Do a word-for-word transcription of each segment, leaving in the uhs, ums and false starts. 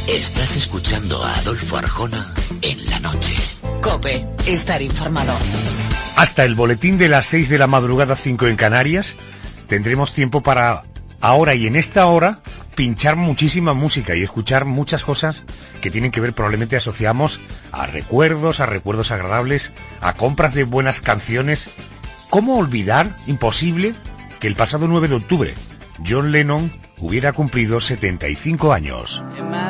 Estás escuchando a Adolfo Arjona en la noche. COPE, estar informado. Hasta el boletín de las seis de la madrugada, cinco en Canarias, tendremos tiempo para, ahora y en esta hora, pinchar muchísima música y escuchar muchas cosas que tienen que ver, probablemente asociamos a recuerdos, a recuerdos agradables, a compras de buenas canciones. ¿Cómo olvidar, imposible, que el pasado nueve de octubre John Lennon hubiera cumplido setenta y cinco años?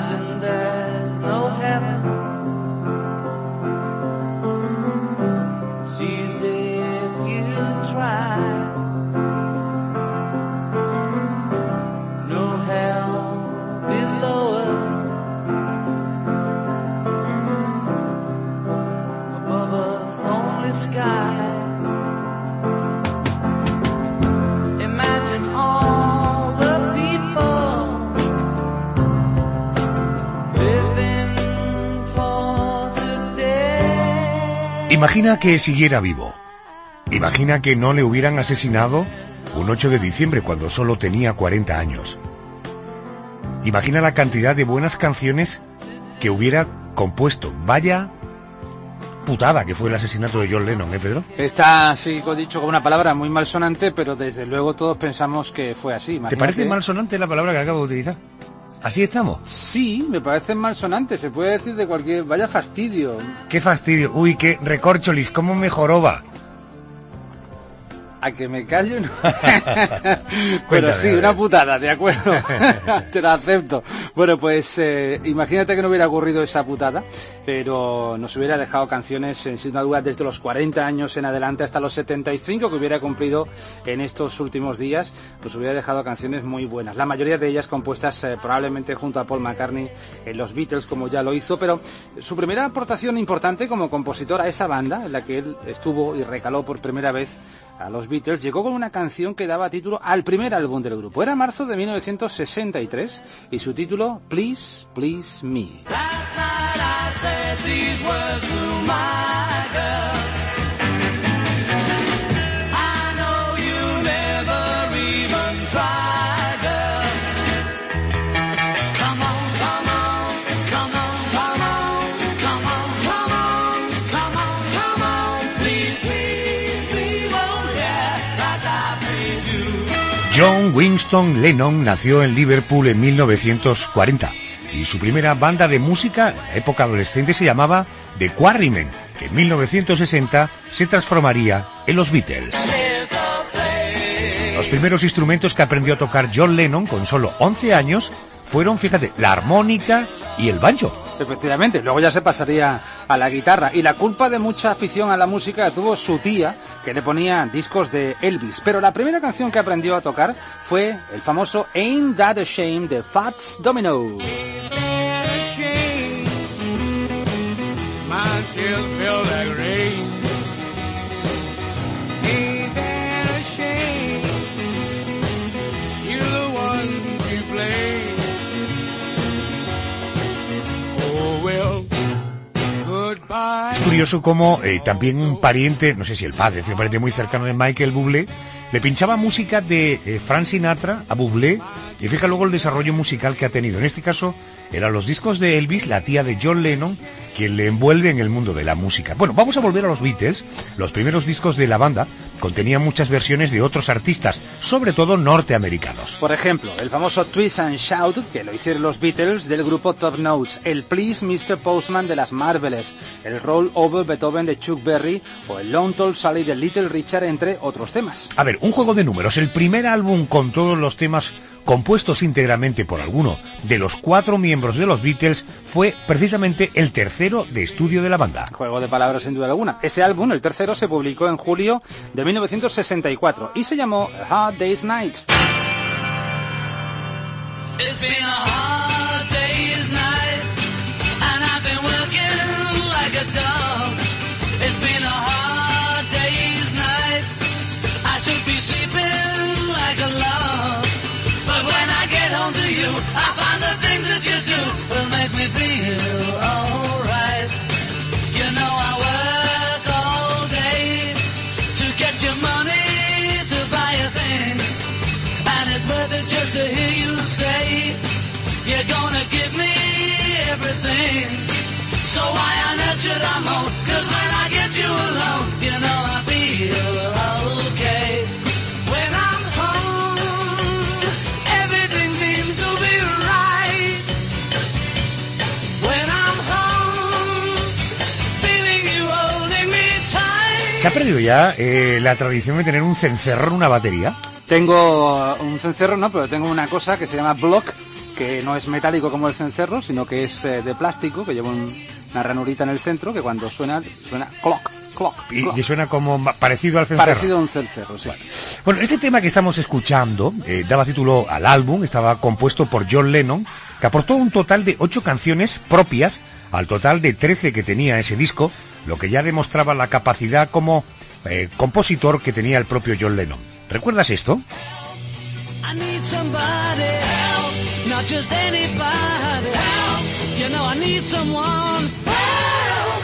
Imagina que siguiera vivo. Imagina que no le hubieran asesinado un ocho de diciembre cuando solo tenía cuarenta años. Imagina la cantidad de buenas canciones que hubiera compuesto. Vaya putada que fue el asesinato de John Lennon, ¿eh, Pedro? Está, sí, dicho con una palabra muy malsonante, pero desde luego todos pensamos que fue así. Imagínate. ¿Te parece malsonante la palabra que acabo de utilizar? ¿Así estamos? Sí, me parece malsonante, se puede decir de cualquier... Vaya fastidio. ¡Qué fastidio! Uy, qué recorcholis, cómo me joroba. A que me callo, no. Pero sí, una putada, de acuerdo. Te lo acepto. Bueno, pues eh, imagínate que no hubiera ocurrido esa putada, pero nos hubiera dejado canciones, eh, sin duda, desde los cuarenta años en adelante hasta los setenta y cinco que hubiera cumplido en estos últimos días, pues hubiera dejado canciones muy buenas. La mayoría de ellas compuestas eh, probablemente junto a Paul McCartney en los Beatles, como ya lo hizo, pero su primera aportación importante como compositor a esa banda, en la que él estuvo y recaló por primera vez a los Beatles, llegó con una canción que daba título al primer álbum del grupo. Era marzo de mil novecientos sesenta y tres y su título, Please, Please Me. John Winston Lennon nació en Liverpool en mil novecientos cuarenta y su primera banda de música en la época adolescente se llamaba The Quarrymen, que en mil novecientos sesenta se transformaría en los Beatles. Los primeros instrumentos que aprendió a tocar John Lennon con solo once años fueron, fíjate, la armónica y el banjo. Efectivamente, luego ya se pasaría a la guitarra, y la culpa de mucha afición a la música la tuvo su tía, que le ponía discos de Elvis, pero la primera canción que aprendió a tocar fue el famoso Ain't That a Shame de Fats Domino. Es curioso cómo eh, también un pariente, no sé si el padre, un pariente muy cercano de Michael Bublé, le pinchaba música de eh, Frank Sinatra a Bublé, y fija luego el desarrollo musical que ha tenido. En este caso, eran los discos de Elvis, la tía de John Lennon, quien le envuelve en el mundo de la música. Bueno, vamos a volver a los Beatles. Los primeros discos de la banda contenían muchas versiones de otros artistas, sobre todo norteamericanos. Por ejemplo, el famoso Twist and Shout, que lo hicieron los Beatles, del grupo Top Notes, el Please mister Postman de las Marvels, el Roll Over Beethoven de Chuck Berry o el Long Tall Sally de Little Richard, entre otros temas. A ver, un juego de números. El primer álbum con todos los temas compuestos íntegramente por alguno de los cuatro miembros de los Beatles fue precisamente el tercero de estudio de la banda. Juego de palabras sin duda alguna. Ese álbum, el tercero, se publicó en julio de mil novecientos sesenta y cuatro y se llamó A Hard Day's Night. It's been a hard day's night and I've been working like a dog. It's been a hard day's night. I should be sleeping like a log. But when I get home to you, I find the things that you do will make me feel alright. You know I work all day to get your money to buy a thing, and it's worth it just to hear you say you're gonna give me everything. So why on earth should I moan? 'Cause when I get you alone, you know I feel okay. When I'm home, everything seems to be right. When I'm home, feeling you holding me tight. ¿Se ha perdido ya eh, la tradición de tener un cencerro en una batería? Tengo un cencerro, no, pero tengo una cosa que se llama block, que no es metálico como el cencerro, sino que es eh, de plástico, que lleva un, una ranurita en el centro, que cuando suena, suena clock, clock, Y, clock. y suena como ma- parecido al cencerro. Parecido a un cencerro, sí. Bueno, este tema que estamos escuchando eh, daba título al álbum, estaba compuesto por John Lennon, que aportó un total de ocho canciones propias al total de trece que tenía ese disco, lo que ya demostraba la capacidad como eh, compositor que tenía el propio John Lennon. ¿Recuerdas esto? I need somebody help, not just anybody help. You know I need someone help.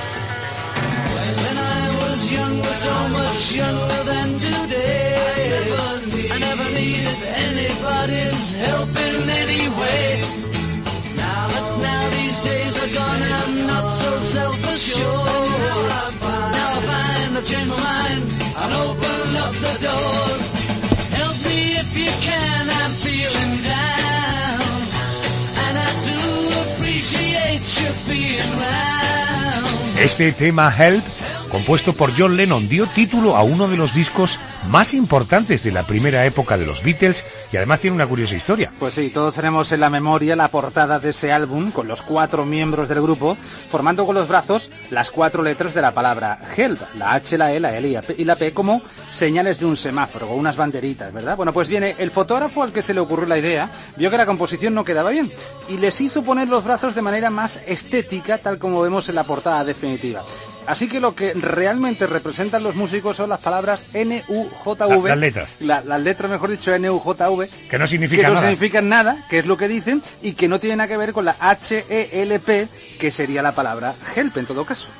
When I was younger, so much younger than today, I never, need, I never needed anybody's help in any way. Now, but now these days are gone and I'm not so self-assured. Now I find, now I find I've changed my mind and open up the doors. Help me if you can, I'm feeling down, and I do appreciate you being round. Este tema Help, compuesto por John Lennon, dio título a uno de los discos más importantes de la primera época de los Beatles y además tiene una curiosa historia. Pues sí, todos tenemos en la memoria la portada de ese álbum con los cuatro miembros del grupo formando con los brazos las cuatro letras de la palabra Help, la H, la E, la L y la P como señales de un semáforo o unas banderitas, ¿verdad? Bueno, pues viene el fotógrafo al que se le ocurrió la idea, vio que la composición no quedaba bien y les hizo poner los brazos de manera más estética, tal como vemos en la portada definitiva. Así que lo que realmente representan los músicos son las palabras N U J V. La- las letras. La- las letras, mejor dicho, N U J V. Que no significa que no nada. significan nada, que es lo que dicen, y que no tiene nada que ver con la H E L P, que sería la palabra help en todo caso.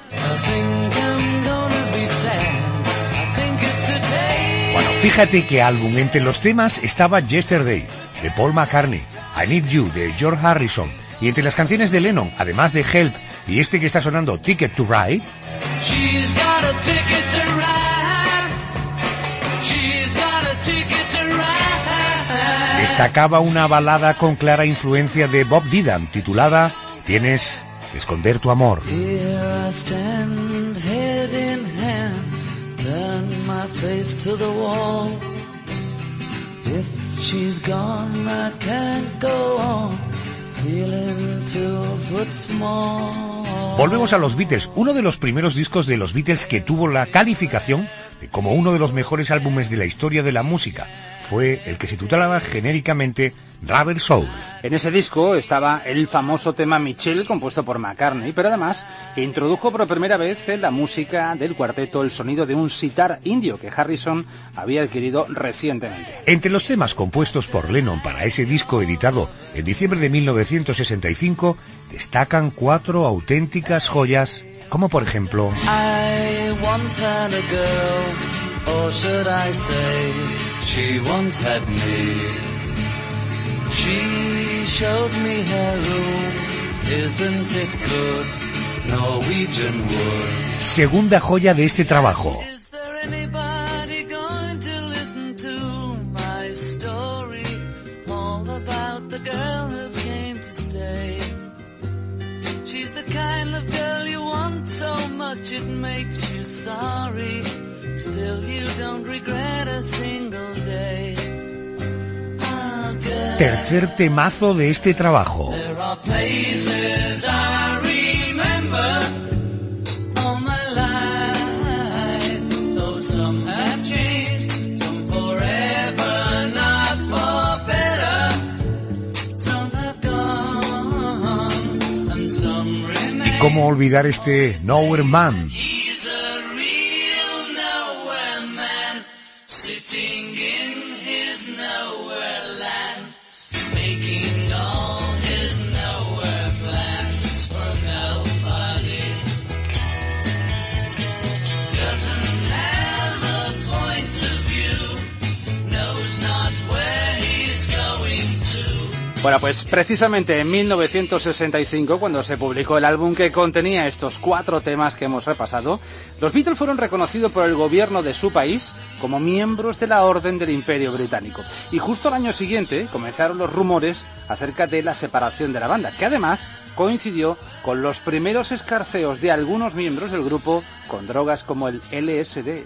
Bueno, fíjate qué álbum. Entre los temas estaba Yesterday, de Paul McCartney, I Need You, de George Harrison, y entre las canciones de Lennon, además de Help y este que está sonando, Ticket to Ride, She's got a ticket to ride. She's got a ticket to ride. destacaba una balada con clara influencia de Bob Dylan, titulada Tienes que esconder tu amor. Here I stand, head in hand, turn my face to the wall. If she's gone, I can't go on, feeling two foot small. Volvemos a los Beatles, uno de los primeros discos de los Beatles que tuvo la calificación de como uno de los mejores álbumes de la historia de la música. Fue el que se titulaba genéricamente Rubber Soul. En ese disco estaba el famoso tema Michelle, compuesto por McCartney, pero además introdujo por primera vez en la música del cuarteto el sonido de un sitar indio que Harrison había adquirido recientemente. Entre los temas compuestos por Lennon para ese disco editado en diciembre de mil novecientos sesenta y cinco destacan cuatro auténticas joyas, como por ejemplo I once had a girl, or should I say, she once had me. She showed me her room, isn't it good, Norwegian wood. segunda joya de este trabajo. Is there anybody going to listen to my story, all about the girl who came to stay? She's the kind of girl you want so much it makes you sorry, still you don't regret a single day. Ah, girl, Tercer temazo de este trabajo. there are places I remember all my life, though some have changed, some forever, not for better, some have gone, and some remain. ¿Y cómo olvidar este Nowhere Man? He's a real nowhere man, sitting in his nowhere land, making all his nowhere plans for nobody. Doesn't have a point of view, knows not where he's going to. Bueno, pues precisamente en mil novecientos sesenta y cinco, cuando se publicó el álbum que contenía estos cuatro temas que hemos repasado, los Beatles fueron reconocidos por el gobierno de su país como miembros de la Orden del Imperio Británico. Y justo al año siguiente comenzaron los rumores acerca de la separación de la banda, que además coincidió con los primeros escarceos de algunos miembros del grupo con drogas como el L S D.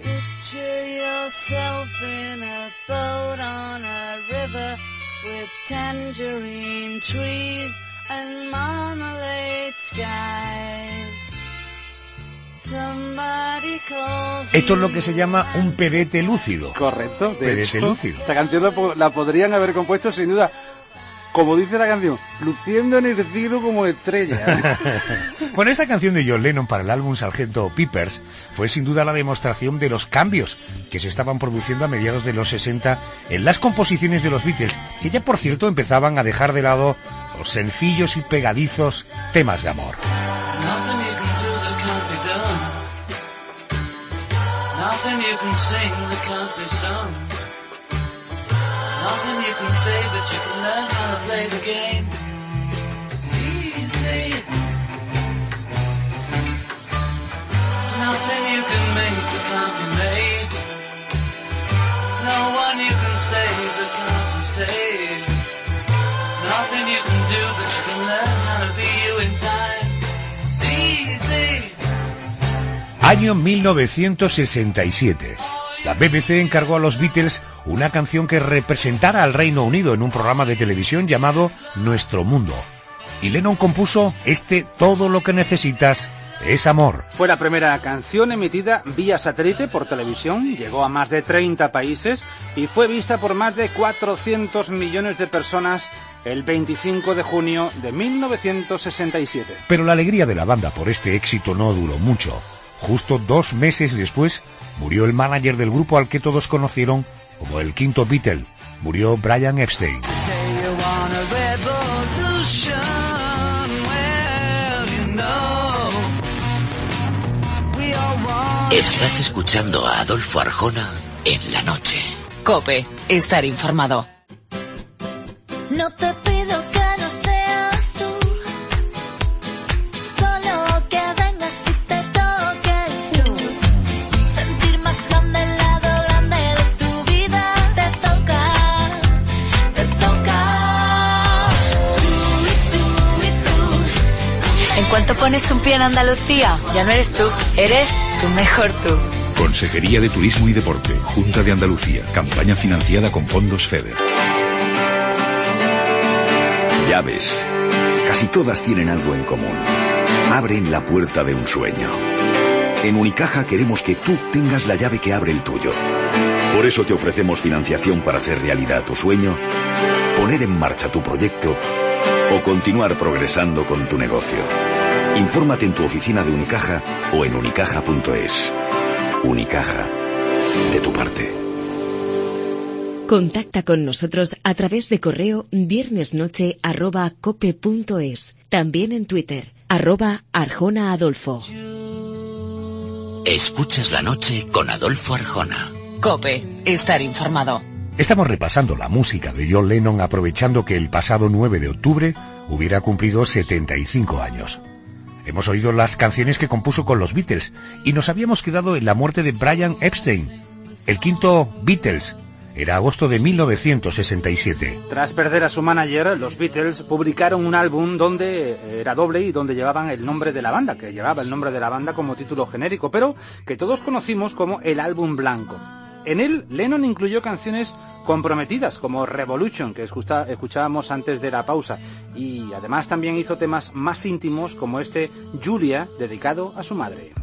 With tangerine trees and marmalade skies. Somebody calls. Esto es lo que se llama un pedete lúcido. Correcto, de pedete hecho, lúcido. Esta canción la, la podrían haber compuesto sin duda, como dice la canción, luciendo en el cielo como estrella. Bueno, esta canción de John Lennon para el álbum sargento Pepper's fue sin duda la demostración de los cambios que se estaban produciendo a mediados de los sesenta en las composiciones de los Beatles, que ya por cierto empezaban a dejar de lado los sencillos y pegadizos temas de amor. Nothing you can say, but you can learn how to play the game. It's easy. Nothing you can make that can't be made. No one you can save that can't be saved. Nothing you can do, but you can learn how to be you in time. It's easy. Año mil novecientos sesenta y siete. La B B C encargó a los Beatles una canción que representara al Reino Unido en un programa de televisión llamado Nuestro Mundo. Y Lennon compuso este Todo lo que necesitas es amor. Fue la primera canción emitida vía satélite por televisión, llegó a más de treinta países y fue vista por más de cuatrocientos millones de personas el veinticinco de junio de mil novecientos sesenta y siete. Pero la alegría de la banda por este éxito no duró mucho. Justo dos meses después murió el manager del grupo al que todos conocieron como el quinto Beatle. Murió Brian Epstein. Estás escuchando a Adolfo Arjona en la noche. COPE, estar informado. No te pido que no seas tú, solo que vengas y te toques tú. Sentir más grande el lado grande de tu vida. Te toca, te toca. Tú y tú y tú. En cuanto pones un pie en Andalucía, ya no eres tú, eres tu mejor tú. Consejería de Turismo y Deporte, Junta de Andalucía, campaña financiada con fondos FEDER. Llaves. Casi todas tienen algo en común. Abren la puerta de un sueño. En Unicaja queremos que tú tengas la llave que abre el tuyo. Por eso te ofrecemos financiación para hacer realidad tu sueño, poner en marcha tu proyecto o continuar progresando con tu negocio. Infórmate en tu oficina de Unicaja o en unicaja punto es. Unicaja. De tu parte. Contacta con nosotros a través de correo viernesnoche arroba cope punto es. También en Twitter, arroba Arjona Adolfo. Escuchas la noche con Adolfo Arjona. COPE, estar informado. Estamos repasando la música de John Lennon aprovechando que el pasado nueve de octubre hubiera cumplido setenta y cinco años. Hemos oído las canciones que compuso con los Beatles y nos habíamos quedado en la muerte de Brian Epstein, el quinto Beatles. Era agosto de mil novecientos sesenta y siete. Tras perder a su manager, los Beatles publicaron un álbum donde era doble y donde llevaban el nombre de la banda, que llevaba el nombre de la banda como título genérico, pero que todos conocimos como el álbum blanco. En él, Lennon incluyó canciones comprometidas como Revolution, que escucha, escuchábamos antes de la pausa, y además también hizo temas más íntimos como este Julia, dedicado a su madre.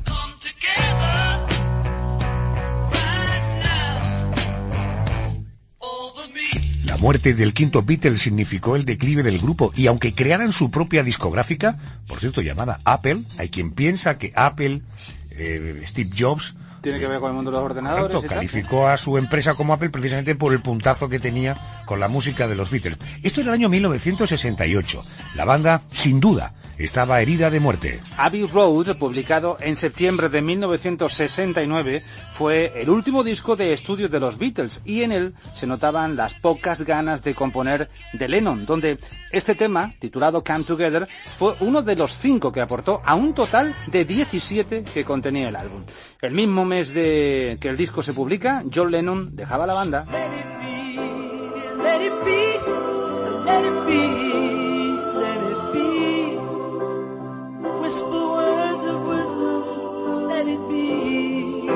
La muerte del quinto Beatle significó el declive del grupo y aunque crearan su propia discográfica, por cierto llamada Apple, hay quien piensa que Apple, eh, Steve Jobs, tiene que ver con el mundo de los ordenadores. Correcto, calificó a su empresa como Apple precisamente por el puntazo que tenía con la música de los Beatles. Esto era el año mil novecientos sesenta y ocho. La banda, sin duda, estaba herida de muerte. Abbey Road, publicado en septiembre de mil novecientos sesenta y nueve, fue el último disco de estudio de los Beatles y en él se notaban las pocas ganas de componer de Lennon, donde este tema, titulado Come Together, fue uno de los cinco que aportó a un total de diecisiete que contenía el álbum. El mismo mes de que el disco se publica, John Lennon dejaba la banda. Let it be, let it be, let it be. Whisper words of wisdom, let it be.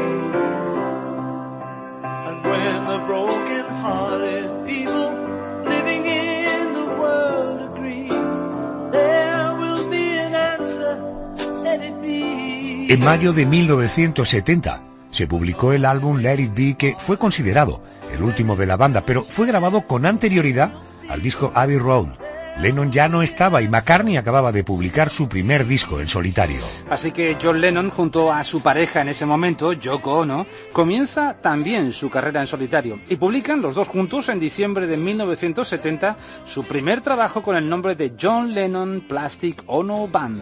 And when the broken-hearted people living in the world agree, there will be an answer, let it be. En mayo de mil novecientos setenta se publicó el álbum Let It Be, que fue considerado el último de la banda, pero fue grabado con anterioridad al disco Abbey Road. Lennon ya no estaba y McCartney acababa de publicar su primer disco en solitario. Así que John Lennon, junto a su pareja en ese momento, Yoko Ono, comienza también su carrera en solitario y publican los dos juntos en diciembre de mil novecientos setenta su primer trabajo con el nombre de John Lennon Plastic Ono Band.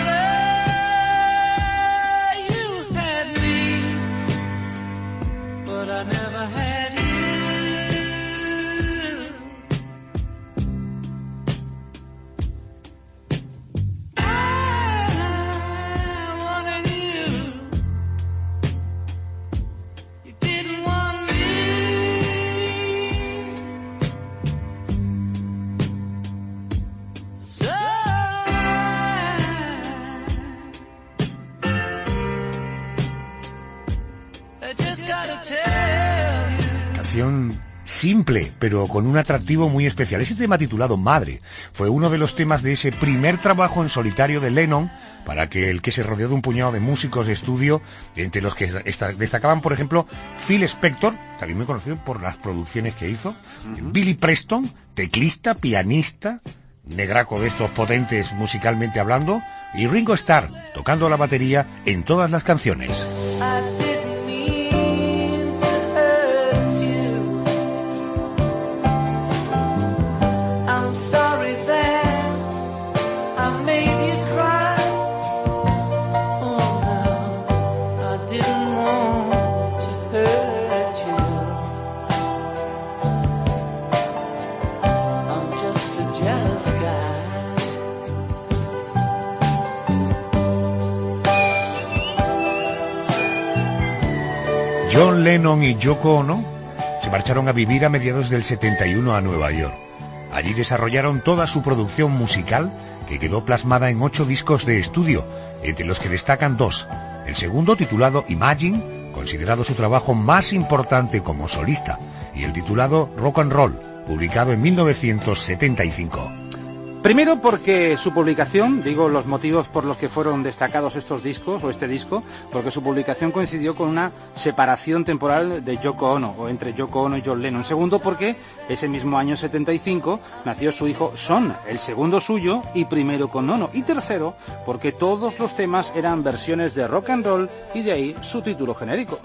Simple, pero con un atractivo muy especial. Ese tema titulado Madre fue uno de los temas de ese primer trabajo en solitario de Lennon, para que el que se rodeó de un puñado de músicos de estudio, entre los que destacaban, por ejemplo, Phil Spector, también muy conocido por las producciones que hizo, uh-huh. Billy Preston, teclista, pianista, negraco de estos potentes musicalmente hablando, y Ringo Starr, tocando la batería en todas las canciones. John Lennon y Yoko Ono se marcharon a vivir a mediados del setenta y uno a Nueva York. Allí desarrollaron toda su producción musical, que quedó plasmada en ocho discos de estudio, entre los que destacan dos. El segundo, titulado Imagine, considerado su trabajo más importante como solista, y el titulado Rock and Roll, publicado en mil novecientos setenta y cinco. Primero porque su publicación, digo los motivos por los que fueron destacados estos discos o este disco, porque su publicación coincidió con una separación temporal de Yoko Ono, o entre Yoko Ono y John Lennon. Segundo porque ese mismo año setenta y cinco nació su hijo Sean, el segundo suyo y primero con Ono. Y tercero porque todos los temas eran versiones de rock and roll y de ahí su título genérico.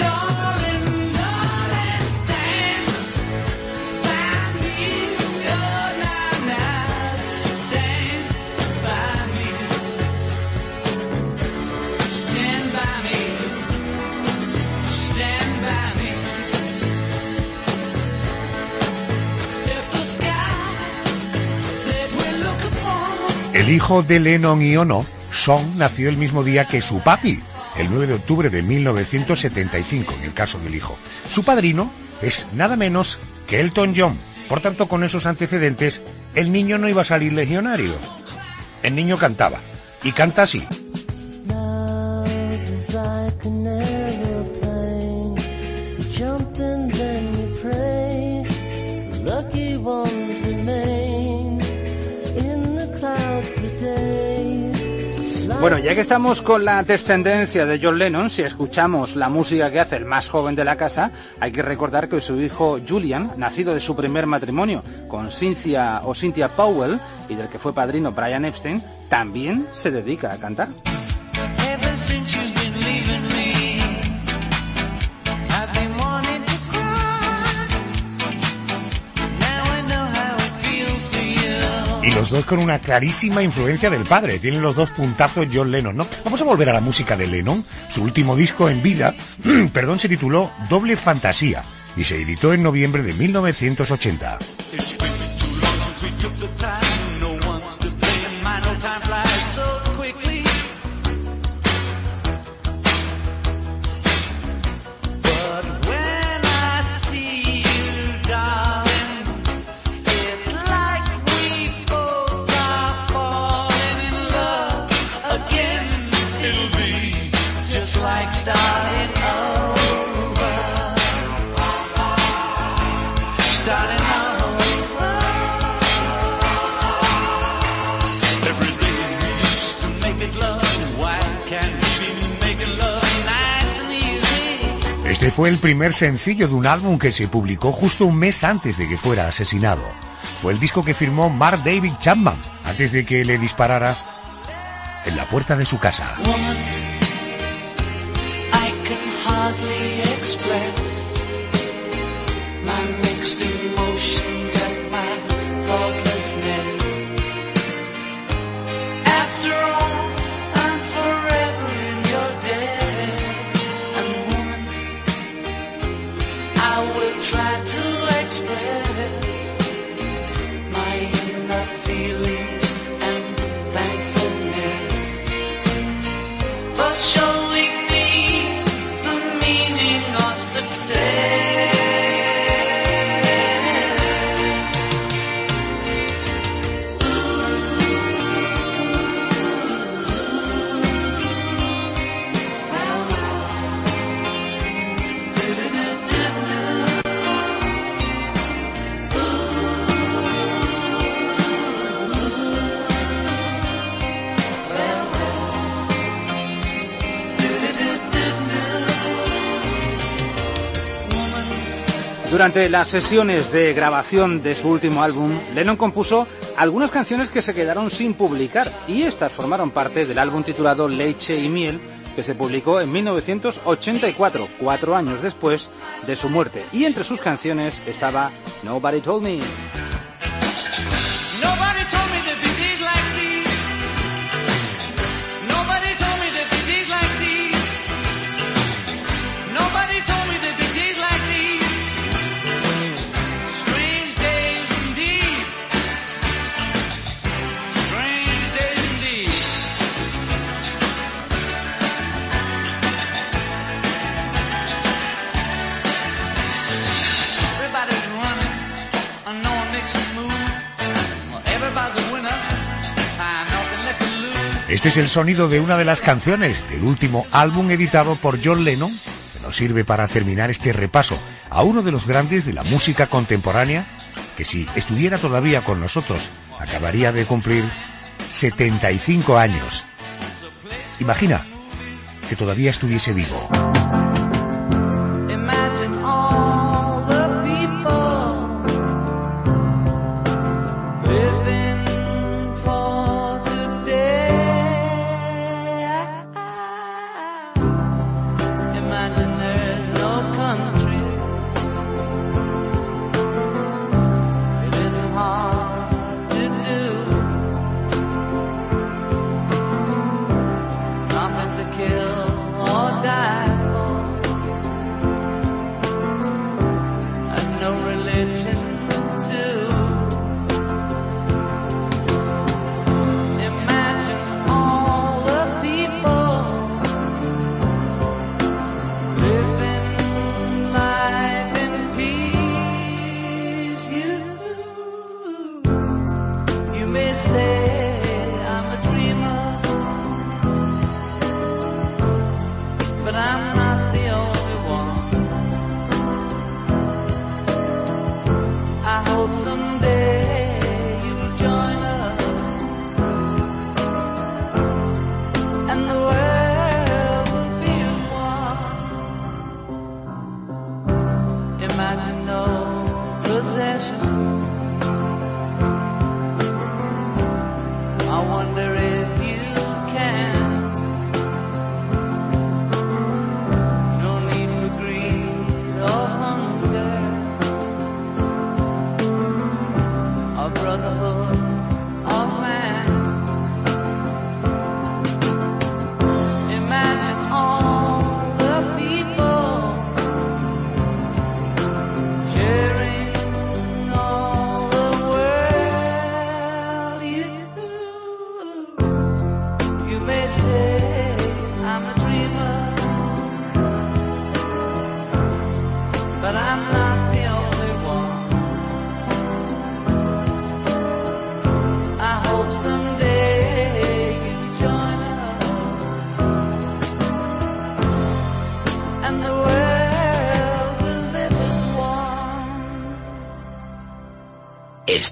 El hijo de Lennon y Ono, Sean, nació el mismo día que su papi, el nueve de octubre de mil novecientos setenta y cinco, en el caso del hijo. Su padrino es nada menos que Elton John. Por tanto, con esos antecedentes, el niño no iba a salir legionario. El niño cantaba, y canta así. Bueno, ya que estamos con la descendencia de John Lennon, si escuchamos la música que hace el más joven de la casa, hay que recordar que su hijo Julian, nacido de su primer matrimonio con Cynthia o Cynthia Powell, y del que fue padrino Brian Epstein, también se dedica a cantar. Y los dos con una clarísima influencia del padre. Tienen los dos puntazos John Lennon, ¿no? Vamos a volver a la música de Lennon. Su último disco en vida, perdón, se tituló Doble Fantasía y se editó en noviembre de mil novecientos ochenta. Este fue el primer sencillo de un álbum que se publicó justo un mes antes de que fuera asesinado. Fue el disco que firmó Mark David Chapman antes de que le disparara en la puerta de su casa. Woman, I can hardly express my mixed emotions and my thoughtlessness. After all, I'm forever in your debt. And woman, I will try to express my inner feelings and thankfulness for showing me the meaning of success. Durante las sesiones de grabación de su último álbum, Lennon compuso algunas canciones que se quedaron sin publicar y estas formaron parte del álbum titulado Leche y Miel, que se publicó en mil novecientos ochenta y cuatro, cuatro años después de su muerte. Y entre sus canciones estaba Nobody Told Me. Nobody told me that we did like these. Nobody told me that we did like these. Nobody told me that we did like these. Strange days indeed. Strange days indeed. Everybody's running. I know I'm mixing moves. Este es el sonido de una de las canciones del último álbum editado por John Lennon, que nos sirve para terminar este repaso a uno de los grandes de la música contemporánea, que si estuviera todavía con nosotros, acabaría de cumplir setenta y cinco años. Imagina que todavía estuviese vivo.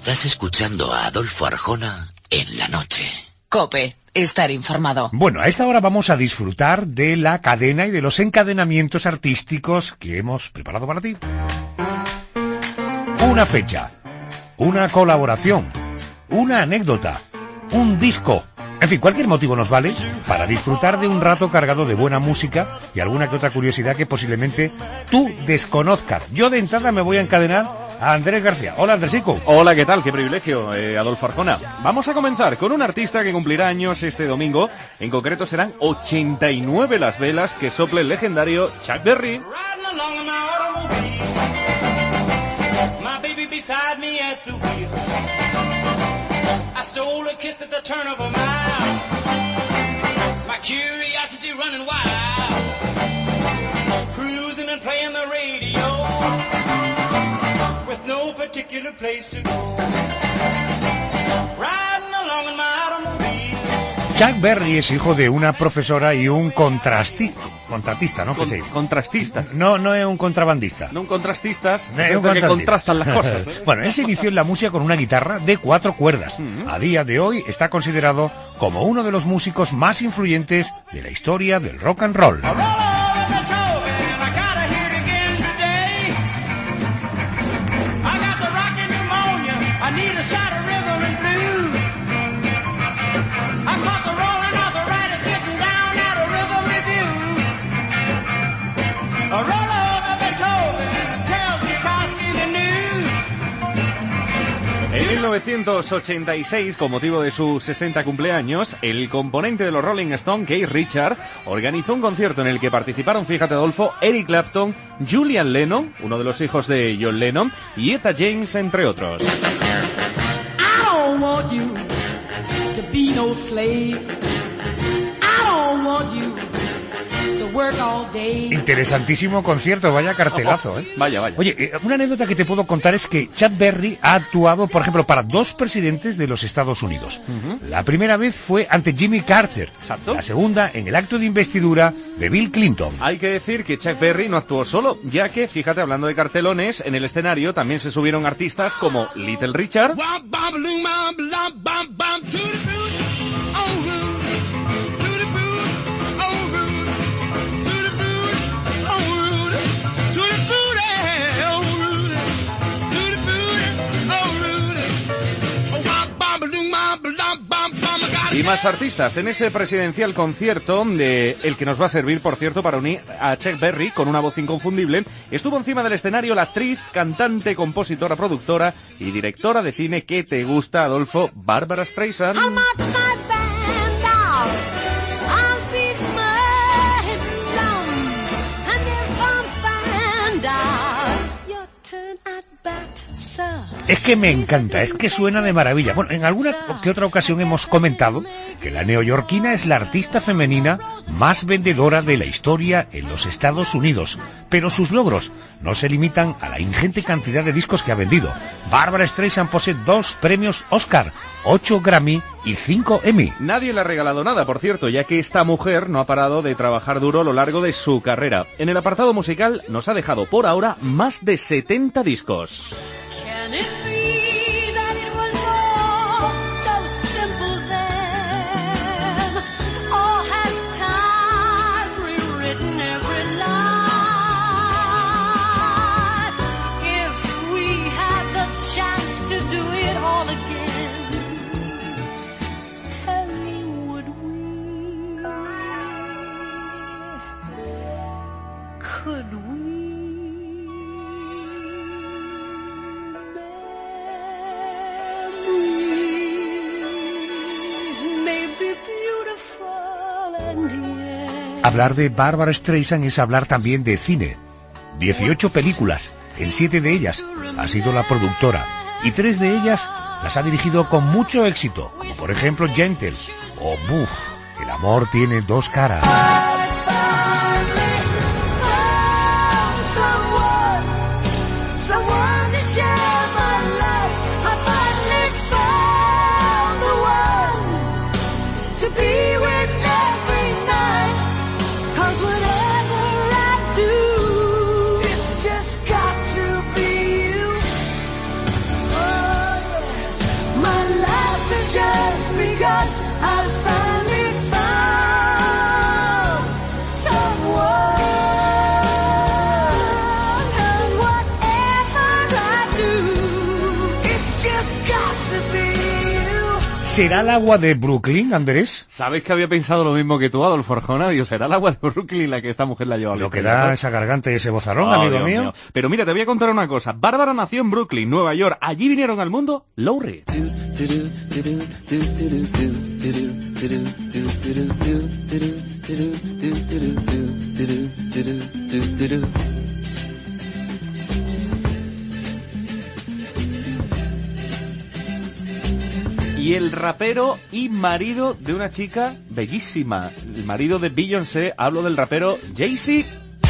Estás escuchando a Adolfo Arjona en la noche. COPE. Estar informado. Bueno, a esta hora vamos a disfrutar de la cadena y de los encadenamientos artísticos que hemos preparado para ti. Una fecha, una colaboración, una anécdota, un disco, en fin, cualquier motivo nos vale para disfrutar de un rato cargado de buena música y alguna que otra curiosidad que posiblemente tú desconozcas. Yo de entrada me voy a encadenar a Andrés García. Hola, Andresico. Hola, ¿qué tal? Qué privilegio, eh, Adolfo Arjona. Vamos a comenzar con un artista que cumplirá años este domingo. En concreto serán ochenta y nueve las velas que sople el legendario Chuck Berry. No particular place to go. Riding along in my automobile. Chuck Berry es hijo de una profesora y un contrasti contratista, ¿no? Con, ¿Qué se dice? Contrastistas. No, no es un contrabandista. No un contrastistas, no, es un que contrastista. contrastan las cosas. ¿eh? Bueno, él se inició en la música con una guitarra de cuatro cuerdas. Uh-huh. A día de hoy está considerado como uno de los músicos más influyentes de la historia del rock and roll. En mil novecientos ochenta y seis, con motivo de su sesenta cumpleaños, el componente de los Rolling Stones, Keith Richards, organizó un concierto en el que participaron, fíjate Adolfo, Eric Clapton, Julian Lennon, uno de los hijos de John Lennon, y Etta James, entre otros. I don't want you to be no slave. I don't want you to work all day. Interesantísimo concierto, vaya cartelazo, ¿eh? Vaya, vaya. Oye, eh, una anécdota que te puedo contar es que Chuck Berry ha actuado, por ejemplo, para dos presidentes de los Estados Unidos. Uh-huh. La primera vez fue ante Jimmy Carter. Exacto. La segunda en el acto de investidura de Bill Clinton. Hay que decir que Chuck Berry no actuó solo, ya que, fíjate, hablando de cartelones, en el escenario también se subieron artistas como Little Richard, y más artistas en ese presidencial concierto, de el que nos va a servir, por cierto, para unir a Chuck Berry con una voz inconfundible. Estuvo encima del escenario la actriz, cantante, compositora, productora y directora de cine que te gusta, Adolfo, Barbara Streisand. Es que me encanta, es que suena de maravilla. Bueno, en alguna que otra ocasión hemos comentado que la neoyorquina es la artista femenina más vendedora de la historia en los Estados Unidos, pero sus logros no se limitan a la ingente cantidad de discos que ha vendido. Barbara Streisand posee dos premios Oscar, ocho Grammy y cinco Emmy. Nadie le ha regalado nada, por cierto, ya que esta mujer no ha parado de trabajar duro a lo largo de su carrera. En el apartado musical nos ha dejado por ahora más de setenta discos. Can it be that it was all so simple then? Or has time rewritten every line? If we had the chance to do it all again, tell me, would we? Could we? Hablar de Barbara Streisand es hablar también de cine. dieciocho películas, en siete de ellas ha sido la productora, y tres de ellas las ha dirigido con mucho éxito, como por ejemplo Gentle o Buf, El amor tiene dos caras. ¿Será el agua de Brooklyn, Andrés? ¿Sabes que había pensado lo mismo que tú, Adolfo Arjona? Digo, ¿será el agua de Brooklyn la que esta mujer la lleva? Lo que da esa garganta y ese vozarrón, oh, amigo Dios mío. mío. Pero mira, te voy a contar una cosa. Bárbara nació en Brooklyn, Nueva York. Allí vinieron al mundo Lou Reed. Y el rapero y marido de una chica bellísima, el marido de Beyoncé, hablo del rapero Jay-Z.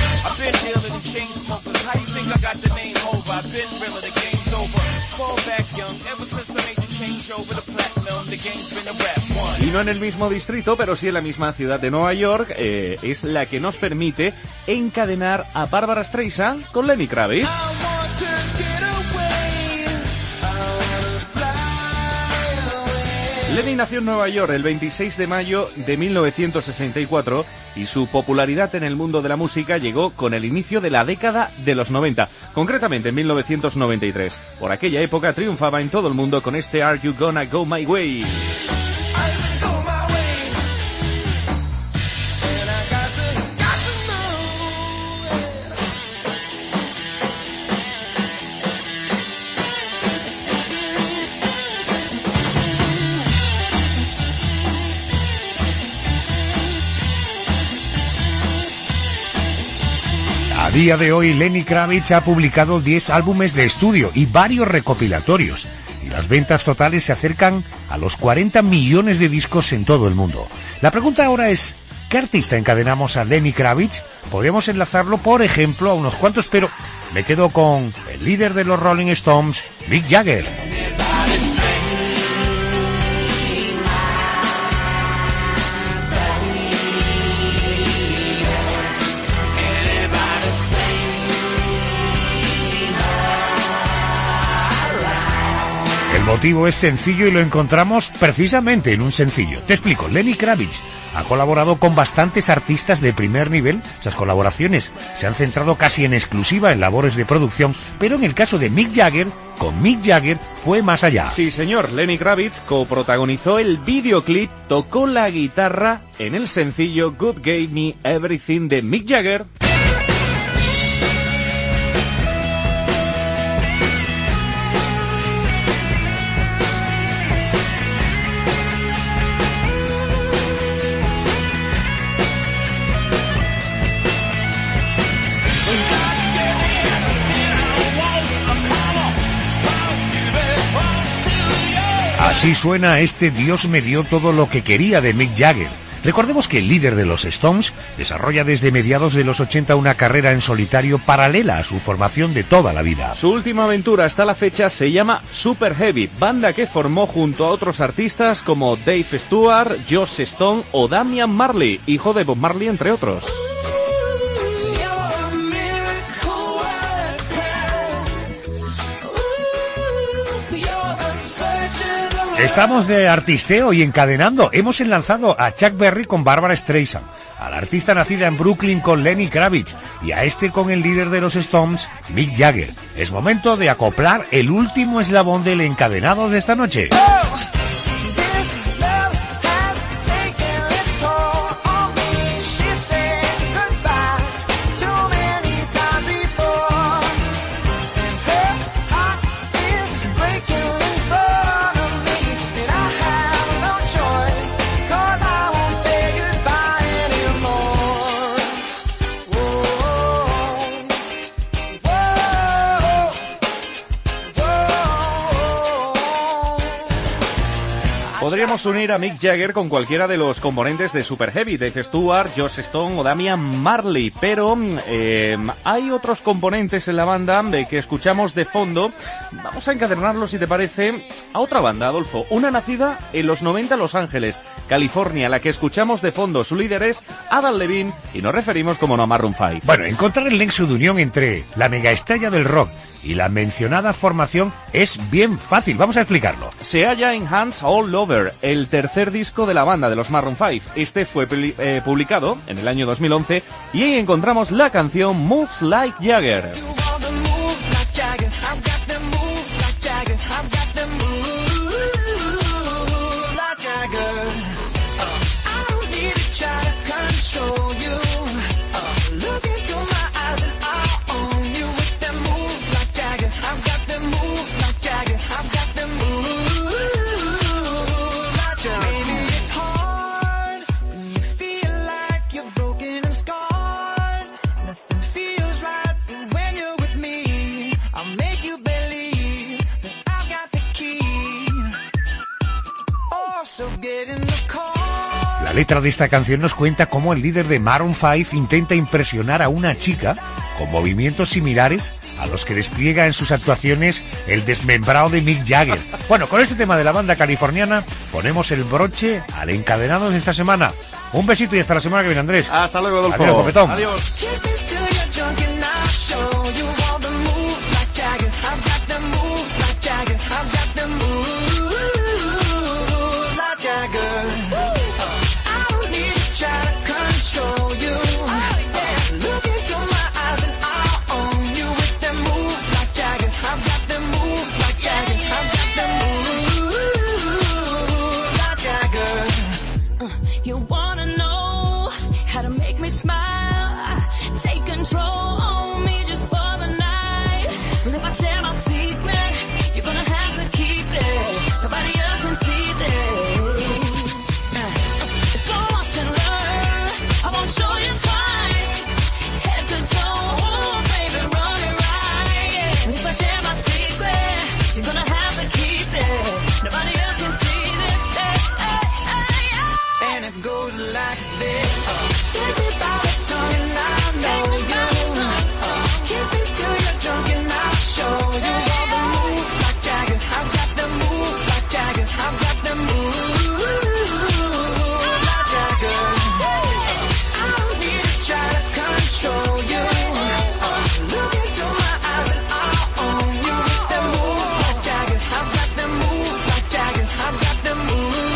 Y no en el mismo distrito, pero sí en la misma ciudad de Nueva York, eh, es la que nos permite encadenar a Barbara Streisand con Lenny Kravitz. Lenny nació en Nueva York el veintiséis de mayo de mil novecientos sesenta y cuatro y su popularidad en el mundo de la música llegó con el inicio de la década de los noventa, concretamente en mil novecientos noventa y tres. Por aquella época triunfaba en todo el mundo con este Are You Gonna Go My Way. A día de hoy, Lenny Kravitz ha publicado diez álbumes de estudio y varios recopilatorios, y las ventas totales se acercan a los cuarenta millones de discos en todo el mundo. La pregunta ahora es, ¿qué artista encadenamos a Lenny Kravitz? Podríamos enlazarlo, por ejemplo, a unos cuantos, pero me quedo con el líder de los Rolling Stones, Mick Jagger. El motivo es sencillo y lo encontramos precisamente en un sencillo. Te explico, Lenny Kravitz ha colaborado con bastantes artistas de primer nivel. Esas colaboraciones se han centrado casi en exclusiva en labores de producción, pero en el caso de Mick Jagger, con Mick Jagger fue más allá. Sí, señor, Lenny Kravitz coprotagonizó el videoclip, tocó la guitarra en el sencillo God Gave Me Everything de Mick Jagger. Así suena este Dios me dio todo lo que quería de Mick Jagger. Recordemos que el líder de los Stones desarrolla desde mediados de los ochenta una carrera en solitario paralela a su formación de toda la vida. Su última aventura hasta la fecha se llama Super Heavy, banda que formó junto a otros artistas como Dave Stewart, Joss Stone o Damian Marley, hijo de Bob Marley entre otros. Estamos de artisteo y encadenando. Hemos enlazado a Chuck Berry con Barbara Streisand, a la artista nacida en Brooklyn con Lenny Kravitz y a este con el líder de los Stones, Mick Jagger. Es momento de acoplar el último eslabón del encadenado de esta noche. Podríamos unir a Mick Jagger con cualquiera de los componentes de Super Heavy, Dave Stewart, Joss Stone o Damian Marley, pero eh, hay otros componentes en la banda de que escuchamos de fondo. Vamos a encadenarlos, si te parece, a otra banda, Adolfo, una nacida en los noventa en Los Ángeles, California, la que escuchamos de fondo. Su líder es Adam Levine y nos referimos como no a Maroon cinco. Bueno, encontrar el nexo de unión entre la megaestrella del rock y la mencionada formación es bien fácil. Vamos a explicarlo. Se halla en Hands All Over, el tercer disco de la banda de los Maroon cinco. Este fue eh, publicado en el año dos mil once y ahí encontramos la canción Moves Like Jagger. La letra de esta canción nos cuenta cómo el líder de Maroon cinco intenta impresionar a una chica con movimientos similares a los que despliega en sus actuaciones el desmembrado de Mick Jagger. Bueno, con este tema de la banda californiana ponemos el broche al encadenado de esta semana. Un besito y hasta la semana que viene, Andrés. Hasta luego, Adolfo. Adiós, Copetón. Adiós. You wanna know how to make me smile? Take control on me just for the night. Well, if I share my secret, you're gonna have to keep it. Nobody else can see this. It's so watch and learn. I won't show you twice. Head to toe, baby, run it right. Well, if I share my secret, you're gonna have to keep it. Nobody else can see this. And it goes like this. Take me by the tongue and I know you. Kiss me till you're drunk and I'll show you all the moves like Jagger. I've got the moves like Jagger. I've got the moves like Jagger. I don't need to try to control you. Look into my eyes and I'll own you with the moves like Jagger. I've got the moves like Jagger. I've got the moves.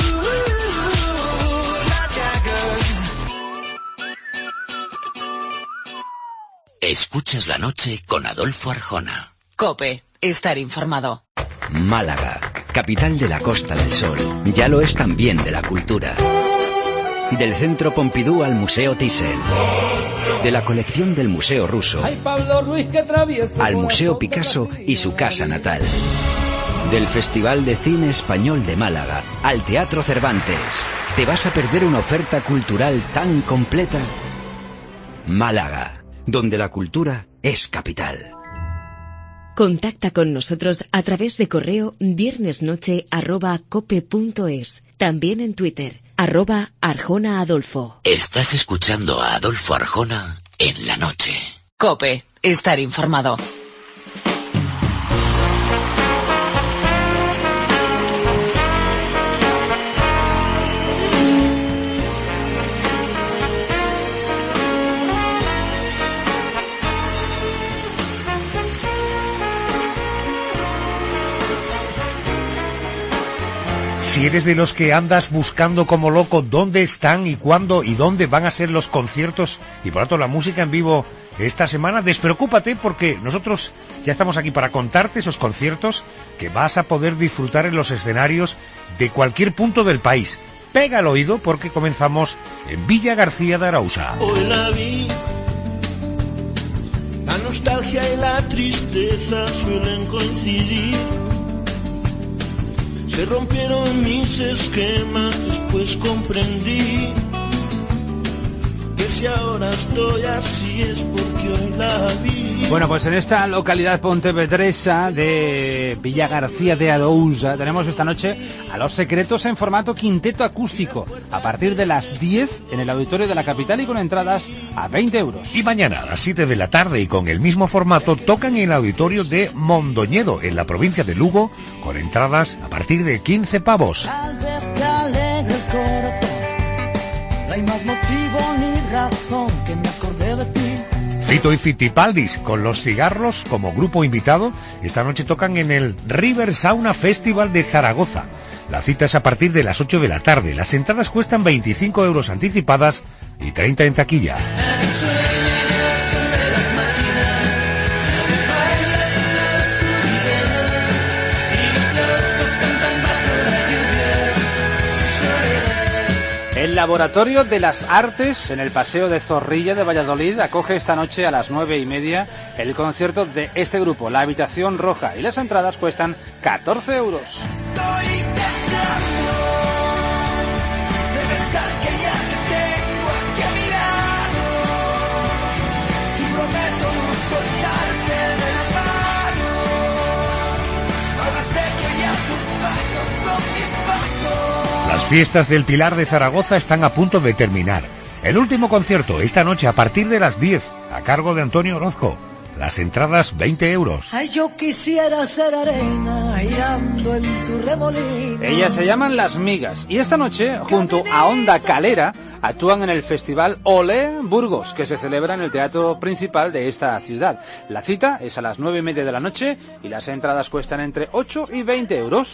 Escuchas la noche con Adolfo Arjona. COPE, estar informado. Málaga, capital de la Costa del Sol. Ya lo es también de la cultura. Del Centro Pompidou al Museo Thyssen. De la colección del Museo Ruso al Museo Picasso y su casa natal. Del Festival de Cine Español de Málaga al Teatro Cervantes. ¿Te vas a perder una oferta cultural tan completa? Málaga, donde la cultura es capital. Contacta con nosotros a través de correo viernesnoche arroba cope punto es. También en Twitter, arroba Arjona Adolfo. Estás escuchando a Adolfo Arjona en la noche. COPE, estar informado. Si eres de los que andas buscando como loco dónde están y cuándo y dónde van a ser los conciertos y por tanto la música en vivo esta semana, despreocúpate porque nosotros ya estamos aquí para contarte esos conciertos que vas a poder disfrutar en los escenarios de cualquier punto del país. Pega el oído porque comenzamos en Villa García de Arousa. Hoy la vi, la nostalgia y la tristeza suelen coincidir. Se rompieron mis esquemas, después comprendí que si ahora estoy así es porque hoy la vi. Bueno, pues en esta localidad pontevedresa de Villa García de Arousa tenemos esta noche a Los Secretos en formato quinteto acústico a partir de las diez en el auditorio de la capital y con entradas a veinte euros. Y mañana a las siete de la tarde y con el mismo formato tocan en el auditorio de Mondoñedo en la provincia de Lugo con entradas a partir de quince pavos. Al verte alegra el corazón. hay más motivo ni razón que me acordé de ti. Fito y Fitipaldis, con Los Cigarros como grupo invitado, esta noche tocan en el River Sauna Festival de Zaragoza. La cita es a partir de las ocho de la tarde. Las entradas cuestan veinticinco euros anticipadas y treinta en taquilla. El Laboratorio de las Artes en el Paseo de Zorrilla de Valladolid acoge esta noche a las nueve y media el concierto de este grupo, La Habitación Roja, y las entradas cuestan catorce euros. Las fiestas del Pilar de Zaragoza están a punto de terminar. El último concierto esta noche a partir de las diez, a cargo de Antonio Orozco. Las entradas veinte euros. Ay, yo quisiera ser arena girando en tu remolino. Ellas se llaman Las Migas y esta noche, junto a Onda Calera, actúan en el festival Olé Burgos, que se celebra en el teatro principal de esta ciudad. La cita es a las nueve y media de la noche y las entradas cuestan entre ocho y veinte euros.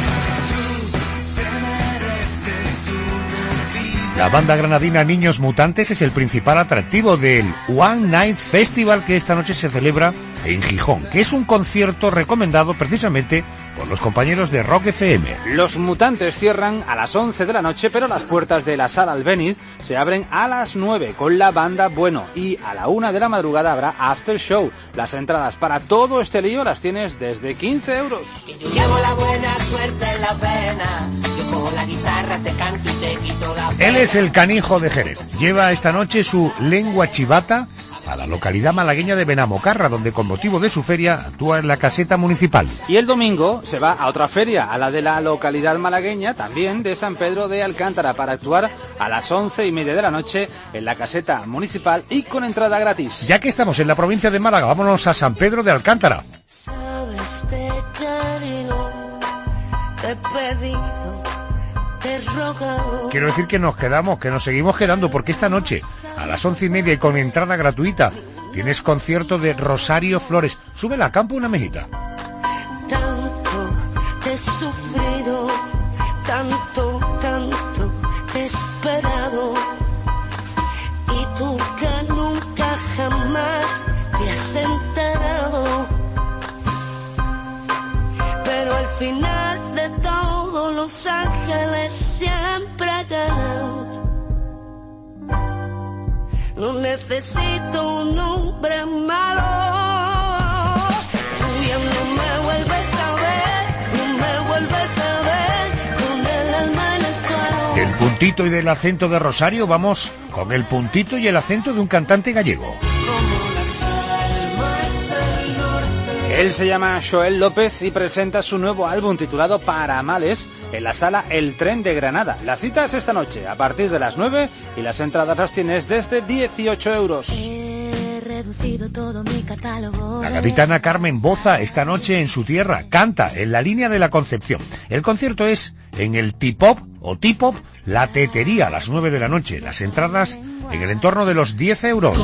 La banda granadina Niños Mutantes es el principal atractivo del One Night Festival que esta noche se celebra en Gijón, que es un concierto recomendado precisamente por los compañeros de Rock F M. Los Mutantes cierran a las once de la noche, pero las puertas de la Sala Albéniz se abren a las nueve con la banda Bueno, y a la una de la madrugada habrá After Show. Las entradas para todo este lío las tienes desde quince euros. Yo llevo la buena suerte en la pena, yo cojo la guitarra, te canto y te quito la pena. Él es el Canijo de Jerez. Lleva esta noche su lengua chivata a la localidad malagueña de Benamocarra, donde con motivo de su feria actúa en la caseta municipal. Y el domingo se va a otra feria, a la de la localidad malagueña, también de San Pedro de Alcántara, para actuar a las once y media de la noche en la caseta municipal y con entrada gratis. Ya que estamos en la provincia de Málaga, vámonos a San Pedro de Alcántara. Sabes, te he querido, te he pedido, te he rogado. Quiero decir que nos quedamos, que nos seguimos quedando, porque esta noche, a las once y media y con entrada gratuita, tienes concierto de Rosario Flores. Sube la campo una mejita. Tanto te he sufrido, tanto, tanto te he esperado, y tú que nunca jamás te has enterado. Pero al final de todo los ángeles siempre ganan. No necesito un hombre malo. Tú ya no me vuelves a ver, no me vuelves a ver con el alma en el suelo. Del puntito y del acento de Rosario vamos con el puntito y el acento de un cantante gallego. Él se llama Joel López y presenta su nuevo álbum titulado Paramales en la sala El Tren de Granada. La cita es esta noche a partir de las nueve y las entradas las tienes desde dieciocho euros. He reducido todo mi catálogo. La gaditana Carmen Boza esta noche en su tierra canta en la línea de la Concepción. El concierto es en el T-Pop o T-Pop La Tetería a las nueve de la noche. Las entradas en el entorno de los diez euros.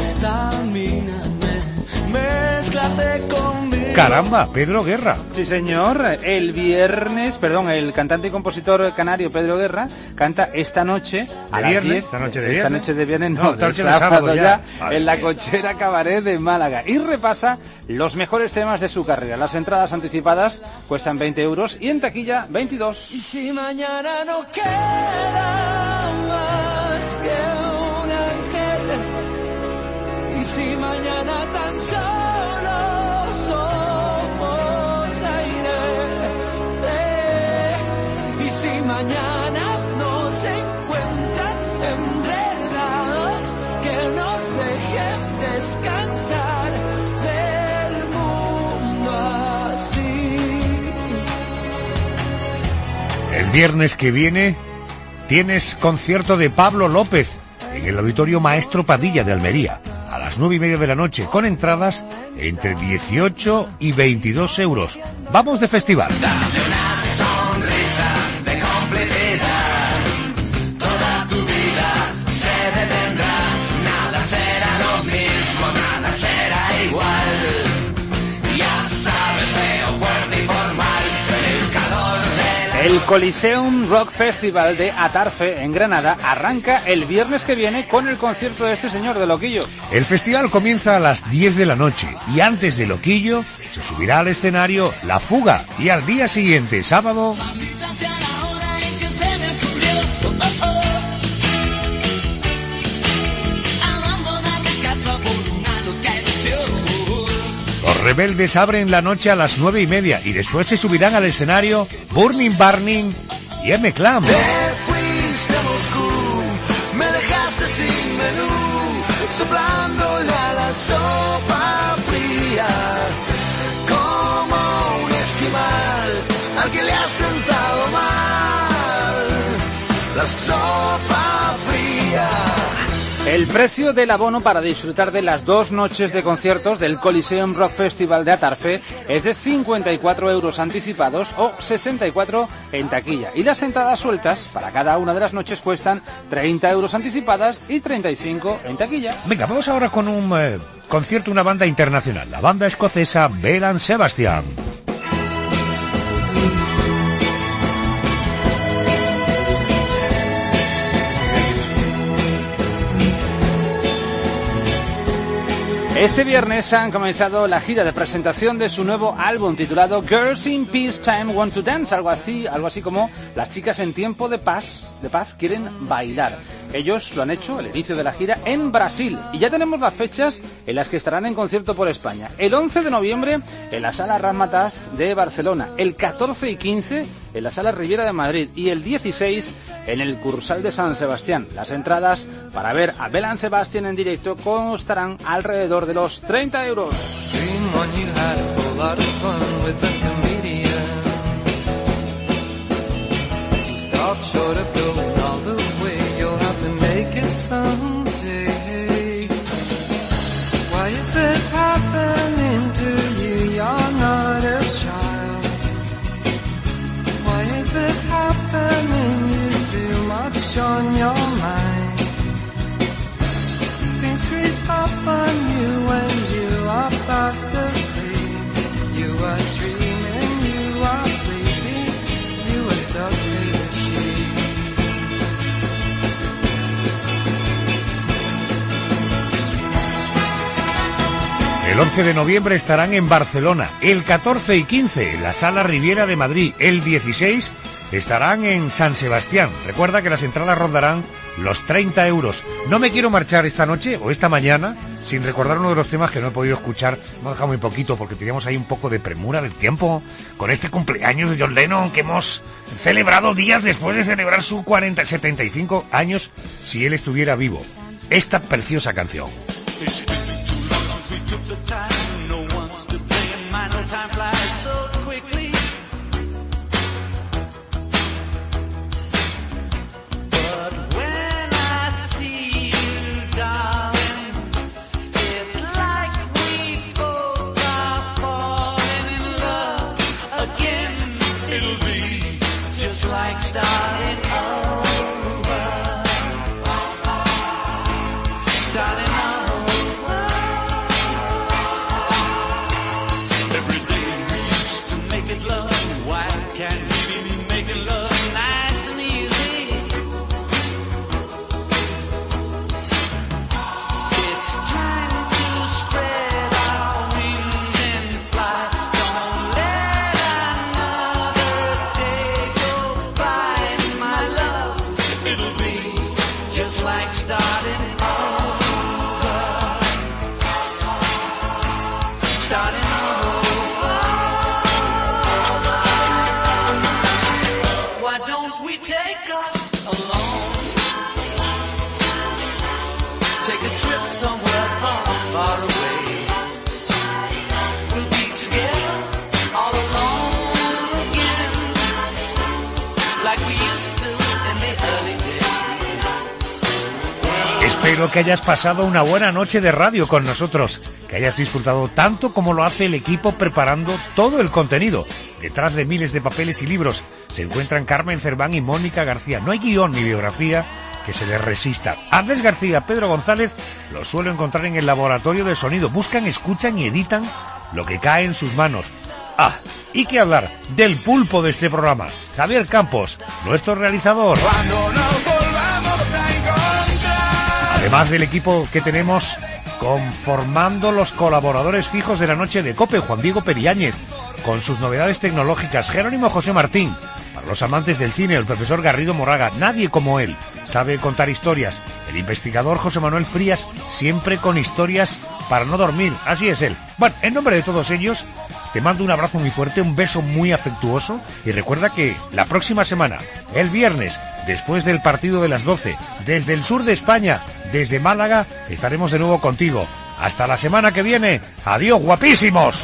Caramba, Pedro Guerra. Sí, señor. El viernes, perdón, el cantante y compositor canario Pedro Guerra canta esta noche a las viernes, diez. esta noche de esta viernes. noche de viernes, no, No, de esta noche de sábado, sábado ya, ya. Vale. en la Cochera Cabaret de Málaga. Y repasa los mejores temas de su carrera. Las entradas anticipadas cuestan veinte euros y en taquilla veintidós. Y si mañana no queda más que un ángel, y si mañana tan solo somos aire, eh, y si mañana nos encuentran enredados, que nos dejen descansar del mundo así. El viernes que viene tienes concierto de Pablo López en el Auditorio Maestro Padilla de Almería a las nueve y media de la noche con entradas entre dieciocho y veintidós euros. Vamos de festival. Dame una sonrisa de completidad, toda tu vida El Coliseum Rock Festival de Atarfe, en Granada, arranca el viernes que viene con el concierto de este señor, de Loquillo. El festival comienza a las diez de la noche y antes de Loquillo se subirá al escenario La Fuga y al día siguiente, sábado... Los Rebeldes abren la noche a las nueve y media y después se subirán al escenario Burning Barning y M-Clan. Te fuiste a Moscú, me dejaste sin menú, soplándole a la sopa fría, como un esquimal al que le ha sentado mal la sopa fría. El precio del abono para disfrutar de las dos noches de conciertos del Coliseum Rock Festival de Atarfe es de cincuenta y cuatro euros anticipados o sesenta y cuatro en taquilla. Y las entradas sueltas para cada una de las noches cuestan treinta euros anticipadas y treinta y cinco en taquilla. Venga, vamos ahora con un eh, concierto, una banda internacional, la banda escocesa Belle and Sebastian. Este viernes han comenzado la gira de presentación de su nuevo álbum titulado Girls in Peacetime Want to Dance, algo así, algo así como Las chicas en tiempo de paz, de paz quieren bailar. Ellos lo han hecho al inicio de la gira en Brasil y ya tenemos las fechas en las que estarán en concierto por España. El once de noviembre en la Sala Ramataz de Barcelona, el catorce y quince en la Sala Riviera de Madrid y el dieciséis en el Cursal de San Sebastián. Las entradas para ver a Belle and Sebastian en directo costarán alrededor de los treinta euros. On your mind, things creep up on you when you are fast asleep. You are dreaming, you are sleeping, you are stuck to the sheet. El once de noviembre estarán en Barcelona, el catorce y quince en la Sala Riviera de Madrid, el dieciséis estarán en San Sebastián. Recuerda que las entradas rondarán los treinta euros. No me quiero marchar esta noche o esta mañana sin recordar uno de los temas que no he podido escuchar. Me ha dejado muy poquito porque teníamos ahí un poco de premura del tiempo con este cumpleaños de John Lennon que hemos celebrado días después de celebrar su cuarenta, setenta y cinco años si él estuviera vivo. Esta preciosa canción. Espero que hayas pasado una buena noche de radio con nosotros, que hayas disfrutado tanto como lo hace el equipo preparando todo el contenido. Detrás de miles de papeles y libros se encuentran Carmen Cerván y Mónica García. No hay guión ni biografía que se les resista. Andrés García, Pedro González, los suelo encontrar en el laboratorio de sonido. Buscan, escuchan y editan lo que cae en sus manos. Ah, Y que hablar del pulpo de este programa, Javier Campos, nuestro realizador. Además del equipo que tenemos conformando los colaboradores fijos de la noche de COPE, Juan Diego Periáñez, con sus novedades tecnológicas, Jerónimo José Martín, para los amantes del cine, el profesor Garrido Moraga, nadie como él, sabe contar historias, el investigador José Manuel Frías, siempre con historias para no dormir, así es él. Bueno, en nombre de todos ellos, te mando un abrazo muy fuerte, un beso muy afectuoso, y recuerda que la próxima semana, el viernes, después del partido de las doce, desde el sur de España, desde Málaga, estaremos de nuevo contigo. Hasta la semana que viene. Adiós, guapísimos.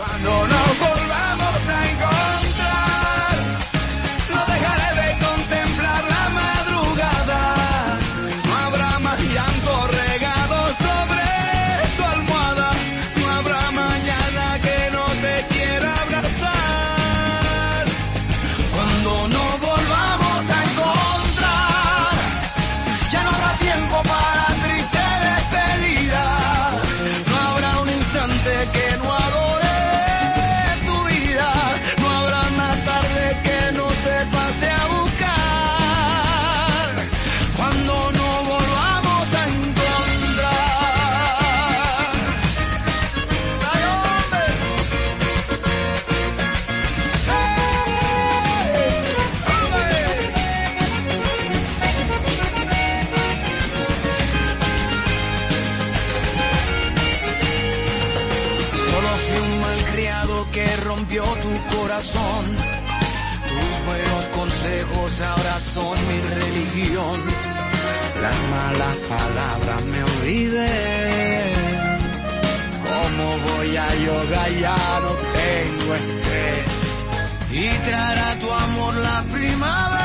Tu corazón, tus buenos consejos ahora son mi religión. Las malas palabras me olvidé. ¿Cómo voy a yoga? Ya no tengo estrés. Y traerá tu amor la primavera.